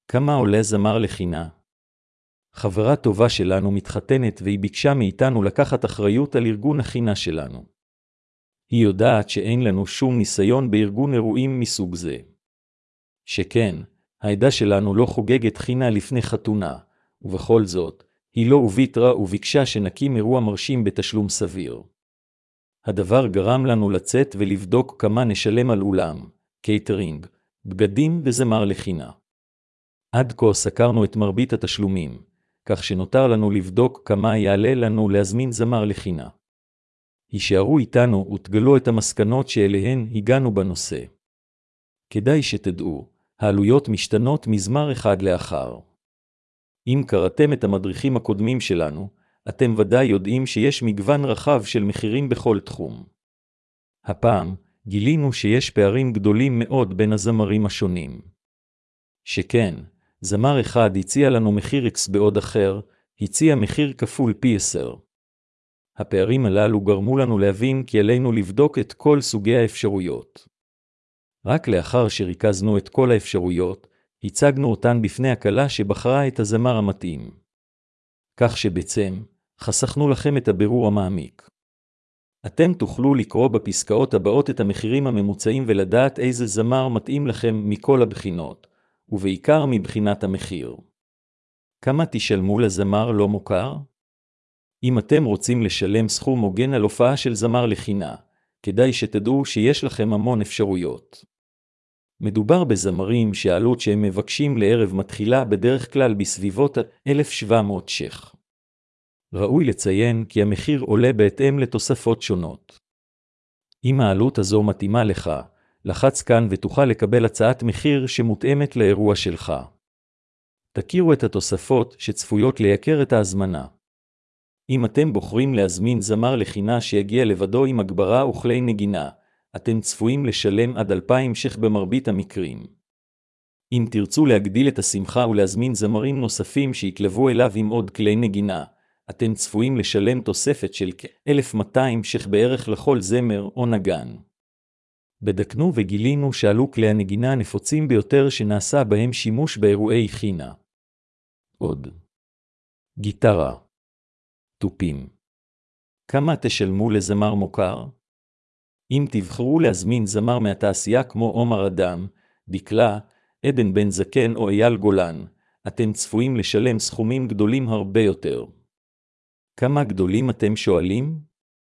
כמה עולה זמר לחינה? חברה טובה שלנו מתחתנת והיא ביקשה מאיתנו לקחת אחריות על ארגון החינה שלנו. היא יודעת שאין לנו שום ניסיון בארגון אירועים מסוג זה. שכן, העדה שלנו לא חוגגת חינה לפני חתונה, ובכל זאת, היא לא ויתרה וביקשה שנקים אירוע מרשים בתשלום סביר. הדבר גרם לנו לצאת ולבדוק כמה נשלם על אולם, קייטרינג, בגדים וזמר לחינה. עד כה סקרנו את מרבית התשלומים, כך שנותר לנו לבדוק כמה יעלה לנו להזמין זמר לחינה. הישארו איתנו ותגלו את המסקנות שאליהן הגענו בנושא. כדאי שתדעו, העלויות משתנות מזמר אחד לאחר. אם קראתם את המדריכים הקודמים שלנו, אתם ודאי יודעים שיש מגוון רחב של מחירים בכל תחום. הפעם, גילינו שיש פערים גדולים מאוד בין הזמרים השונים. שכן, זמר אחד הציע לנו מחיר X בעוד אחר, הציע מחיר כפול פי 10. הפערים הללו גרמו לנו להבין כי עלינו לבדוק את כל סוגי האפשרויות. רק לאחר שריכזנו את כל האפשרויות, הצגנו אותן בפני הקלה שבחרה את הזמר המתאים. כך שבעצם, חסכנו לכם את הבירור המעמיק. אתם תוכלו לקרוא בפסקאות הבאות את המחירים הממוצעים ולדעת איזה זמר מתאים לכם מכל הבחינות, ובעיקר מבחינת המחיר. כמה תשלמו לזמר לא מוכר? אם אתם רוצים לשלם סכום הוגן על הופעה של זמר לחינה, כדאי שתדעו שיש לכם המון אפשרויות. מדובר בזמרים שהעלות שהם מבקשים לערב מתחילה בדרך כלל בסביבות 1,700 ש"ח. ראוי לציין כי המחיר עולה בהתאם לתוספות שונות. אם העלות הזו מתאימה לך, לחץ כאן ותוכל לקבל הצעת מחיר שמותאמת לאירוע שלך. תכירו את התוספות שצפויות לייקר את ההזמנה. אם אתם בוחרים להזמין זמר לחינה שיגיע לבדו עם הגברה וכלי נגינה, אתם צפויים לשלם עד 2,000 ש"ח במרבית המקרים. אם תרצו להגדיל את השמחה ולהזמין זמרים נוספים שיקלבו אליו עם עוד כלי נגינה, אתם צפויים לשלם תוספת של כ-1,200 ש"ח בערך לכל זמר או נגן. בדקנו וגילינו שעלו כלי הנגינה הנפוצים ביותר שנעשה בהם שימוש באירועי חינה. עוד. גיטרה. טופים. כמה תשלמו לזמר מוכר? אם תבחרו להזמין זמר מהתעשייה כמו עומר אדם, דקלה, עדן בן זקן או אייל גולן, אתם צפויים לשלם סכומים גדולים הרבה יותר. כמה גדולים אתם שואלים?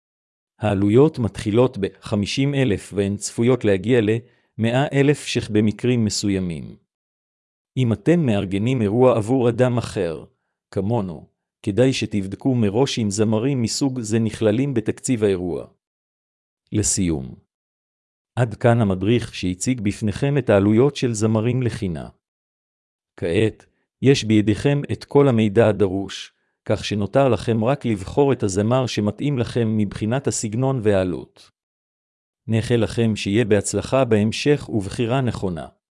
העלויות מתחילות ב-50,000 והן צפויות להגיע ל-100,000 ש"ח במקרים מסוימים. אם אתם מארגנים אירוע עבור אדם אחר, כמונו, כדאי שתבדקו מראש אם זמרים מסוג זה נכללים בתקציב האירוע. לסיום. עד כאן המדריך שהציג בפניכם את העלויות של זמרים לחינה. כעת, יש בידיכם את כל המידע הדרוש, כך שנותר לכם רק לבחור את הזמר שמתאים לכם מבחינת הסגנון והעלות. נאחל לכם שיהיה בהצלחה בהמשך ובחירה נכונה.